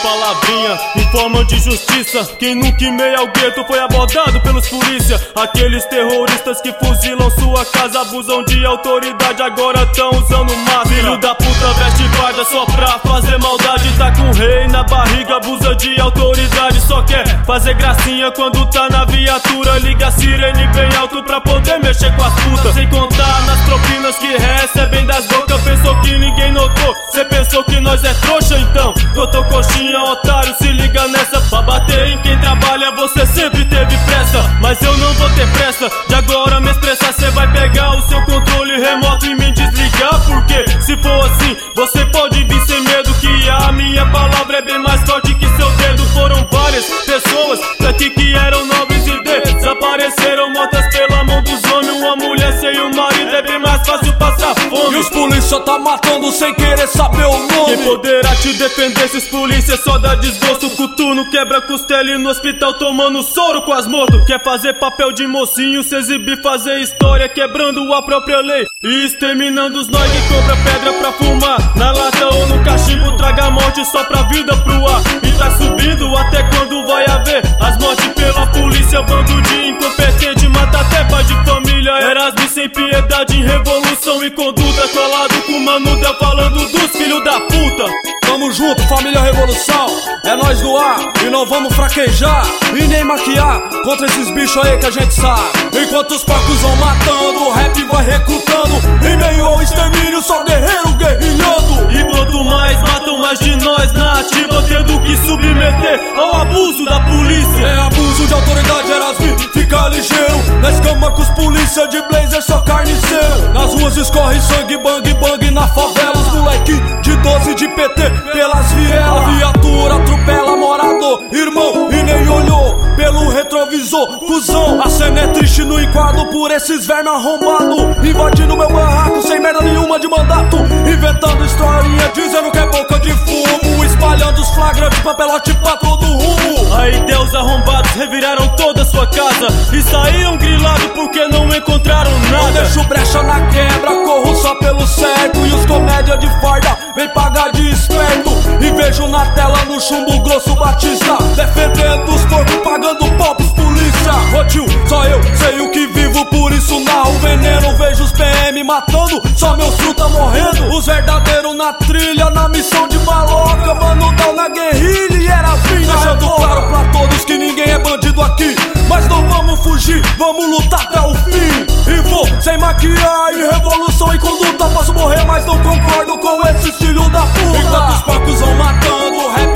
palavrinha em forma de justiça. Quem nunca em meio ao gueto foi abordado pelos polícia. Aqueles terroristas que fuzilam sua casa, abusam de autoridade, agora tão usando máscara. Filho da puta veste guarda só pra fazer maldade. Tá com o rei na barriga, abusa de autoridade. Só quer fazer gracinha quando tá na viatura. Liga a sirene bem alto pra poder mexer com as putas. Sem contar nas propinas que recebem das bocas. Pensou que ninguém notou, cê pensou que nós é trouxa então. Doutor coxinha, otário, se liga nessa. Pra bater em quem trabalha você sempre teve pressa. Mas eu não vou ter pressa de agora me expressar. Cê vai pegar o seu controle remoto e me desligar. Porque se for assim, você pode vir sem medo. Que a minha palavra é bem mais forte que seu dedo. Foram várias pessoas daqui que eram nobres e desapareceram, mortas pela mão dos homens. Uma mulher sem o marido é bem mais fácil passar fome. E os polícia tá matando sem querer saber o nome. Quem poderá te defender? Esses polícia só dá desgosto. Coturno quebra costela e no hospital tomando soro com as mortos. Quer fazer papel de mocinho, se exibir, fazer história, quebrando a própria lei e exterminando os nós que compra pedra pra fumar. Na lata ou no cachimbo, traga a morte só pra vida pro ar. E tá subindo até quando vai haver as mortes pela polícia. Bando de incompetente, mata até pai de família. Erasmo sem piedade em revolução e conduta. Colado com Manuda falando dos filhos da puta. Tamo junto, família revolução, é nós do ar e não vamos fraquejar e nem maquiar contra esses bichos aí que a gente sabe. Enquanto os porcos vão matando, o rap vai recrutando. Em meio ao extermínio, só guerreiro guerrilhando. E quanto mais matam, mais de nós na ativa, tendo que submeter ao abuso da polícia. É abuso de autoridade, Erasmo, fica ligeiro. Na escama com os polícia de blazer, só carniceiro. Nas ruas escorre sangue, bang bang na favela. Os moleque de 12 de PT pelas vielas. A viatura atropela morador, irmão, e nem olhou pelo retrovisor, cuzão. A cena é triste no enquadro por esses vermes arrombados, invadindo meu barraco sem merda nenhuma de mandato. Inventando historinha, dizendo que é boca de fumo, espalhando os flagrantes, papelote pra todo rumo. Aí Deus arrombados reviraram toda a sua casa e saíram grilados porque não encontraram nada. Eu deixo brecha na quebra, corro só pelo certo. E os comédia de farda vem pagar de esperto. E vejo na tela no chumbo grosso Batista defendendo os corpos, pagando pau pros polícia. Ô tio, só eu sei o que vivo, por isso narro o veneno. Vejo os PM matando, só meus fruta morrendo. Os verdadeiros na trilha, na missão de maloca. Manudão na guerrilha e era fim. Deixando claro pra todos que ninguém é bandido aqui, mas não vamos fugir, vamos lutar até o fim. E vou sem maquiar, em revolução e conduta. Posso morrer, mas não concordo com esses filhos da puta. Enquanto os porcos vão matando, o rap